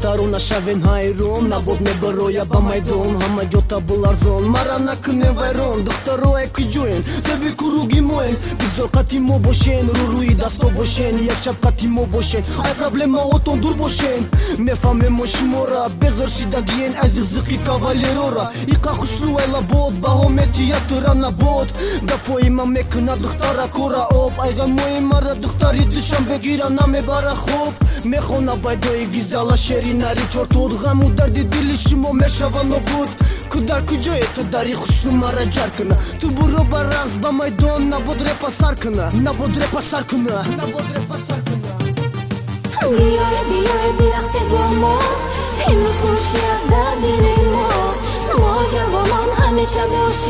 духтаруна шавен хайрон набод мебароя ба майдон ҳама ҷота был арзон мара накунем вайрон духтароe киҷоен заби куруги моен бигзор қати мо бошен рӯи дасто бошен якшаб қати мо бошен ай проблемаотон дур бошен мефаҳмем мо шумора безор шидагиен аз зиқзиқи кавалерора иқа хушрӯай лабод баҳо метиятра набод гапои ман мекунад духтара кора об айғамои мара духтари душам бегира намебара хоб мехона байдои гизала шеринари чортод ғаму дарди дили шумо мешава нобуд ку дар куҷое ту дари хушрӯ мара ҷар куна ту буро ба рақс ба майдон набод репа сар куна набод репа сар куна набод репа сар куна биёед бирақсе бо мо имрӯз хуши аз дар дили мо мо ҷавонон ҳамеша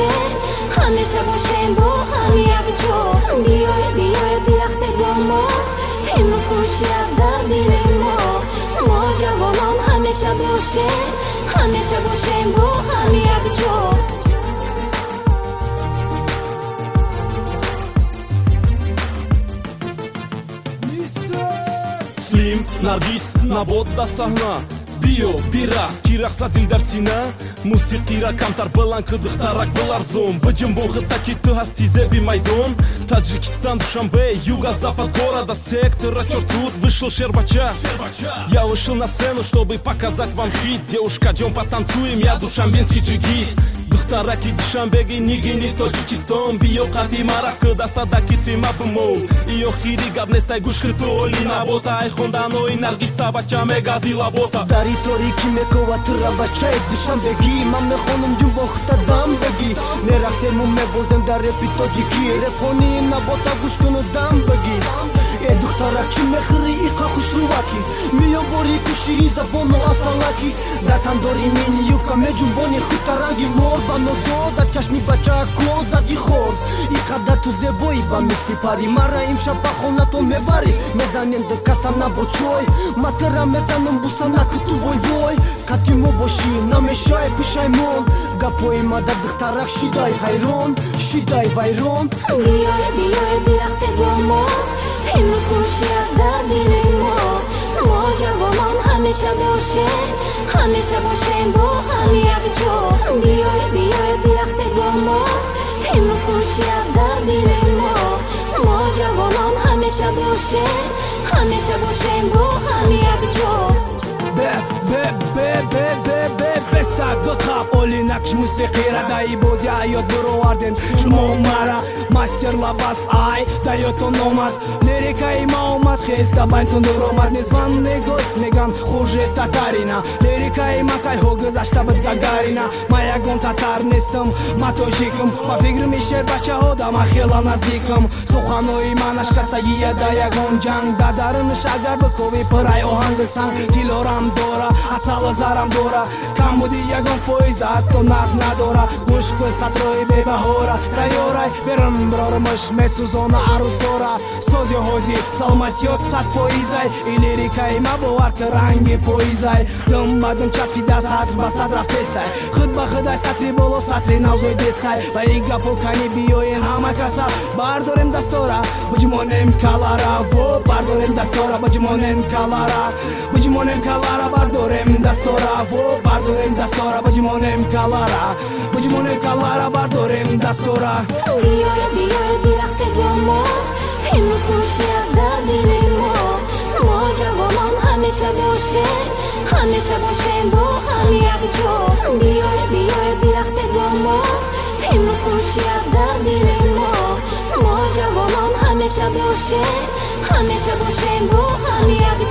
бошем бо ҳам якҷо биёед бирақсе бо мо имрӯз хуши аз дар дили мо мо ҷавонон ҳамеша бошем бо ҳам якҷо наргиз набод да саҳна биё бирақс ки рақса дил дар сина мусиқира камтар баланд ки духтарак биларзон биҷунбон хита ки ту ҳасти зеби майдон таҷикистан душанбе юга запад города сектора чортут вышел шербача я вышел на сцену чтобы показать вам хит девушка ҷон потанцуем я душанбенский ҷигит духтараки душанбеги нигини тоҷикистон биё қати марақс ки даста да китфи ма бимон и охири гап нестай гӯшки ту оли набота ай хонданои наргиса бача мегази лабота дари торики мекова тира бачаи душанбеги ман мехонам ҷунбон хита дам беги мерақсему мебозем дар репи тоҷикӣ репхонии набота гӯш куну дам беги э духтара чӣ мехӯри иқа хушрӯваки миён бори ку шири забону асалаки дар тандори мини юбка меҷунбони хита ранги мор ба нозо дар чашми бача кӯ зади хор иқадар ту зебоӣ ба мисли пари мара имшаб ба хонатон мебарӣ мезанем декаса набочой матера мезанам бусанаку ту вой кати мо бошӣ намешае пушаймон гапои ма дар духтарак шидай ҳайрон шидай вайрон биёед бирақсе бо мо имрӯз хуши аз дар дили мо мо ҷавонон ҳамеша бошем бо ҳам якҷо биёед бирақсе бо мо имрӯз хуши аз дар дили мо мо ҷавонон ҳамеша бошем бо ҳам якҷо бестак духаб оли накш мусиқира даи бози ҳаёт буровардем шумо мара мастер лабас ай даётон омад лирикаи ма омад хеста байнтон дуромад незван негост меган хуже татарина лирикаи ма кайҳо гузашта буд гагарина ма ягон татар нестам ма тоҷикам ба фикри мишер бачаҳо да ма хела наздикам суханои ма нашкастагия да ягон ҷанг да дарунаш агар бикови пурай оҳанги санг тилорам дора асала зарам дора кам буди ягон фоиза ҳатто нақ надора гӯш ку сатрои бебаҳора тайёрай берам бироримаш месӯзона арӯзора сози ҳозӣ саломатиёт 100%ай и лирикаи ма бовар ки ранги поизай дум ба дум часпида сатр ба сатр рафтестай худ ба худай сатри боло сатри навзои дестай ба и гапо кани биёен ҳама каса бардорем дастора биҷмонем калара во бардорем дастора биҷмонем калара бардорем дастора во бардорем дастора биҷмонем калара бардорем дастора биёед бирақсе бо мо имрӯз хуши аз дар дили мо мо ҷавонон ҳамеша бошем бо ҳам якҷо биёед бирақсе бо мо имрӯз хуши аз дар дили мо мо ҷавонон ҳамеша бошем бо ҳам якҷо